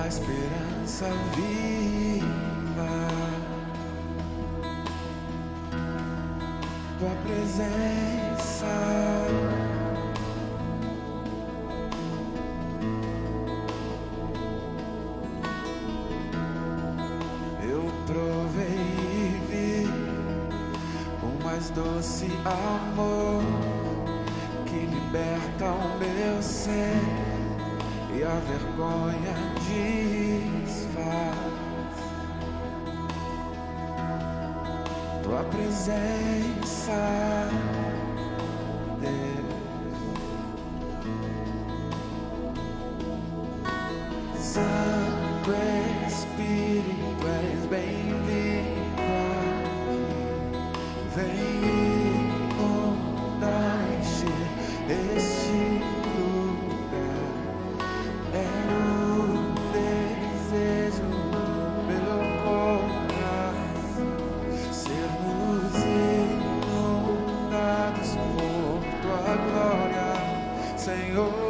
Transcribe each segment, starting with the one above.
a esperança viva, tua presença. Eu provei e vi o mais doce amor que liberta o meu ser e a vergonha desfaz. Tua presença, Deus. Santo Espírito, és bem-vindo aqui. Vem inundar, encher este lugar. É o desejo do meu coração, sermos inundados por tua glória, Senhor.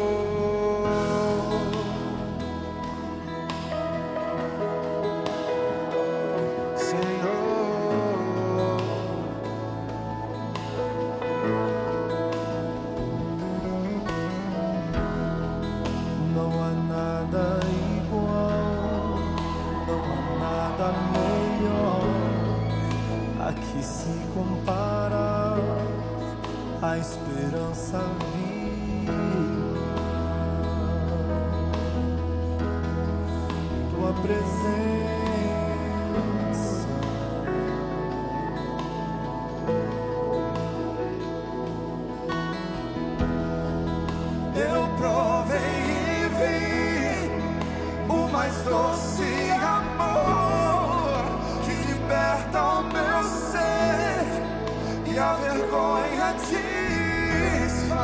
Que se compara à esperança viva, tua presença. Eu provei e vi o mais doce amor que liberta o meu ser e a vergonha desfaz.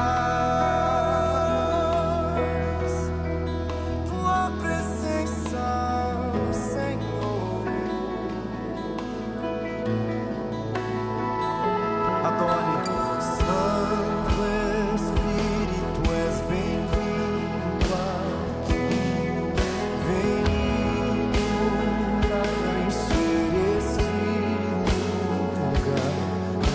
Tua presença, Senhor. Adore. Santo Espírito, és bem-vindo aqui. Vem inundar, encher este lugar.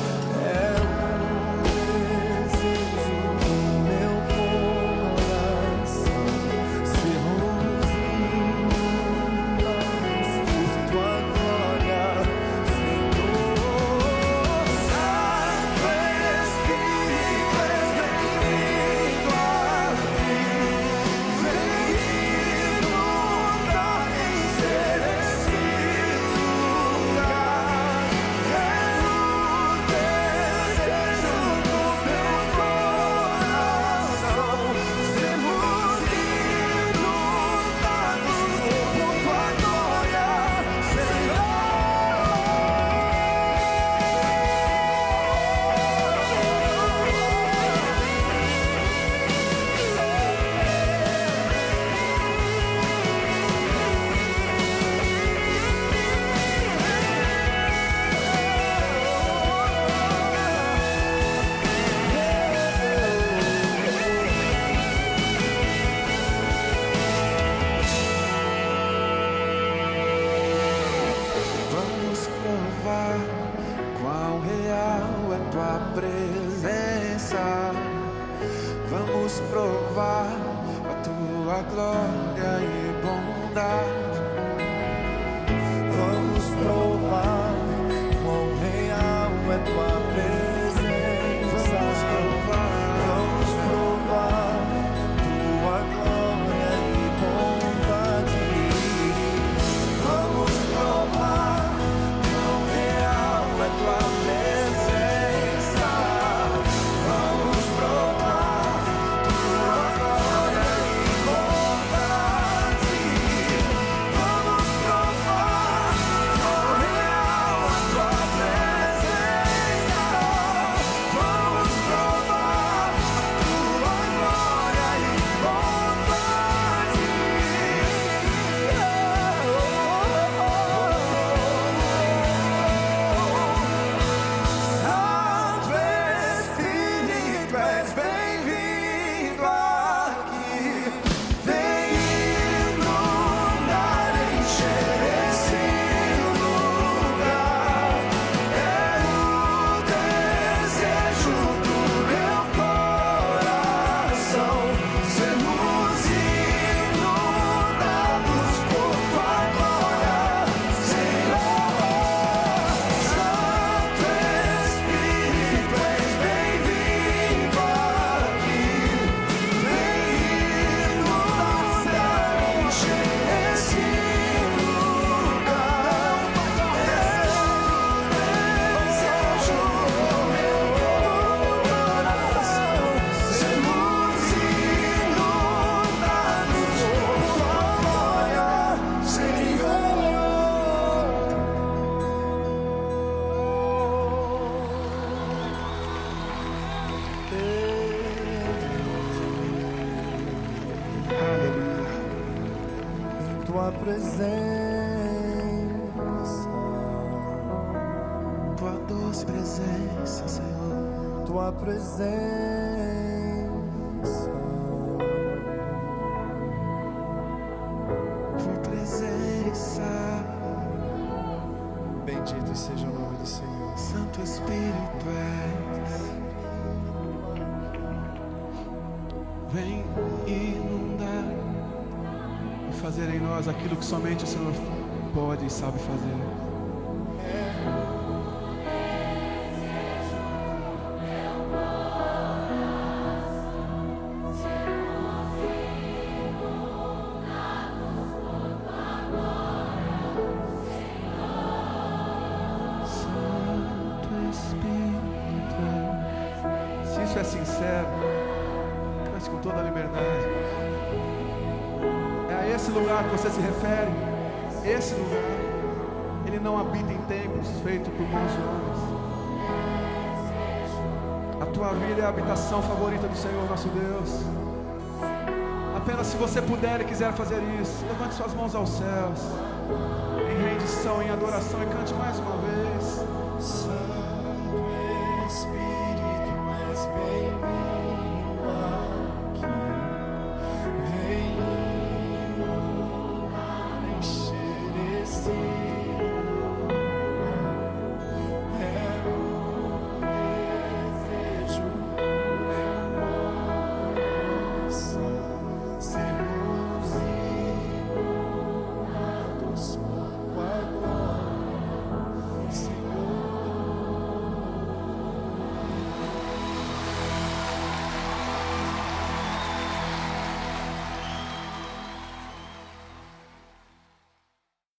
Quão real é tua presença. Vamos provar a tua glória e bondade. Vamos provar quão real é tua presença. Vamos provar tua glória e bondade. Vamos provar quão real é tua presença. Vamos provar tua glória e bondade. tua presença, tua doce presença, Senhor, tua presença, tua presença. bendito seja o nome do Senhor. Santo Espírito és, vem inundar e fazer em nós aquilo que somente o Senhor pode e sabe fazer. Se isso é sincero, cante com toda a liberdade. É a esse lugar que você se refere. Esse lugar, ele não habita em templos feitos por mãos de homens. A tua vida é a habitação favorita do Senhor nosso Deus. Apenas se você puder e quiser fazer isso, levante suas mãos aos céus, em rendição, em adoração, e cante mais uma vez.